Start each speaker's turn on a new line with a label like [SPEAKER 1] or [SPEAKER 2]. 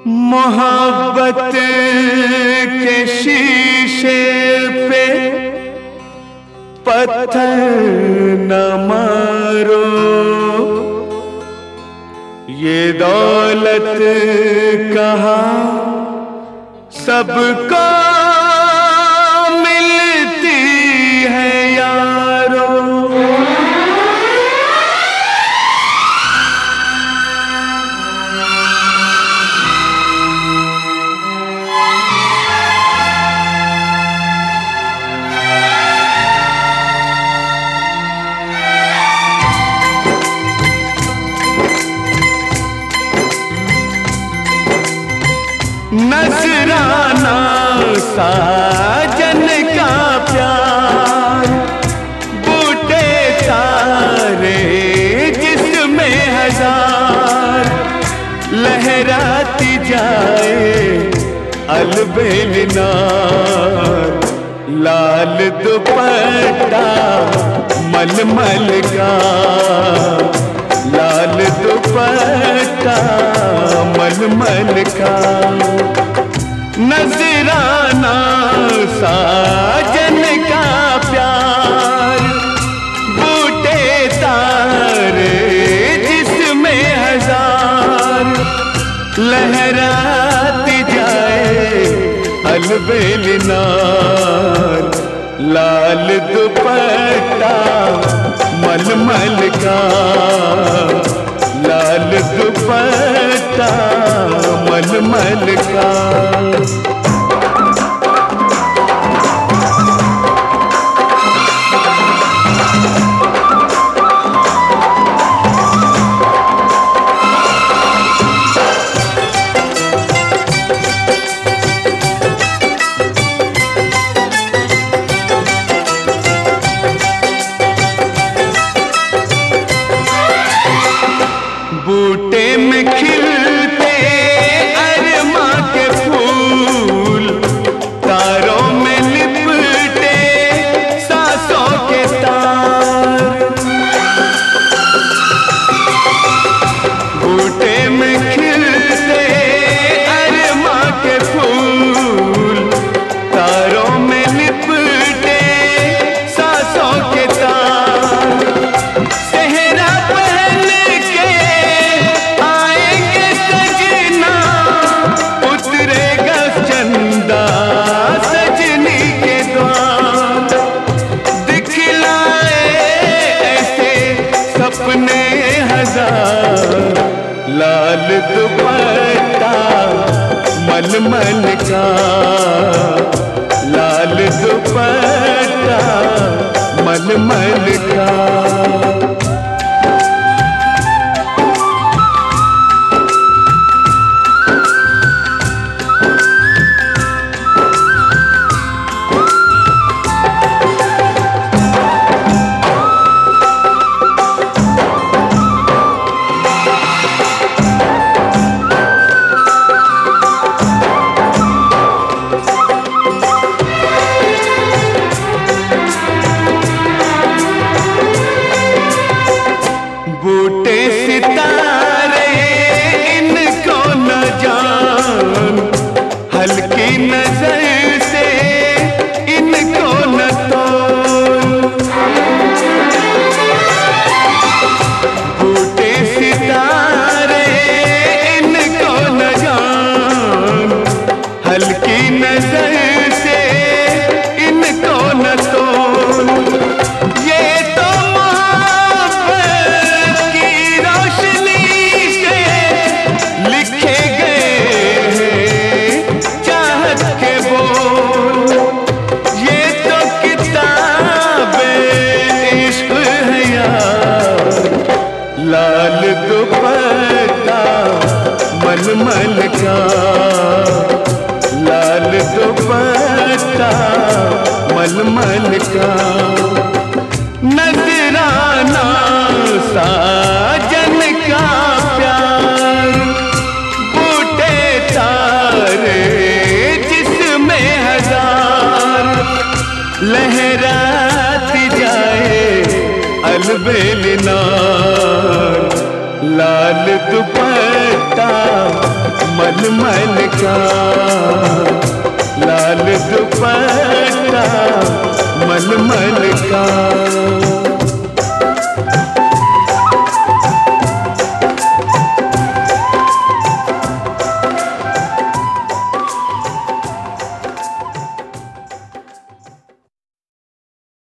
[SPEAKER 1] मोहब्बत के शीशे पे पत्थर न मारो, ये दौलत कहाँ सबको मिलती है यारो। नजराना साजन का प्यार, बूटे सारे जिसमें हजार, लहराती जाए अलबेल नार, लाल दुपट्टा मलमल का, लाल दुपट्टा मलमल का। नजराना साजन का प्यार, बूटे तारे जिसमें हजार, लहराती जाए अलबेल नार, लाल दुपट्टा मलमल का, लाल दुपट्टा मलमल का। बूटे में खिलते अरमा के फूल, तारों में लिपटे सांसों के तार, बूटे में खिलते अरमा के फूल, तारों में लिपटे सांसों के तार, सेहरा पहन के आएंगे सजना, उतरेगा चंदा सजनी के द्वार, दिखलाए ऐसे सपने हजार, लाल दुपट्टा मलमल का, लाल दुपट्टा मलमल का। बूटे सितारे इनको न जान, हल्की नजर से इनको न तोल, बूटे सितारे इनको न जान, हल्की नजर से इनको न तोल, ये तो लिखे गए चाहत के बोल, ये तो किताबे इश्क है यार, लाल दुपट्टा मलमल का, लाल दुपट्टा मलमल का। नजराना साजन का प्यार, बूटे तारे जिसमें हजार, लहराती जाए अलबेल नार, लाल दुपट्टा मल मलमल का, लाल दुपट्टा मलमल का।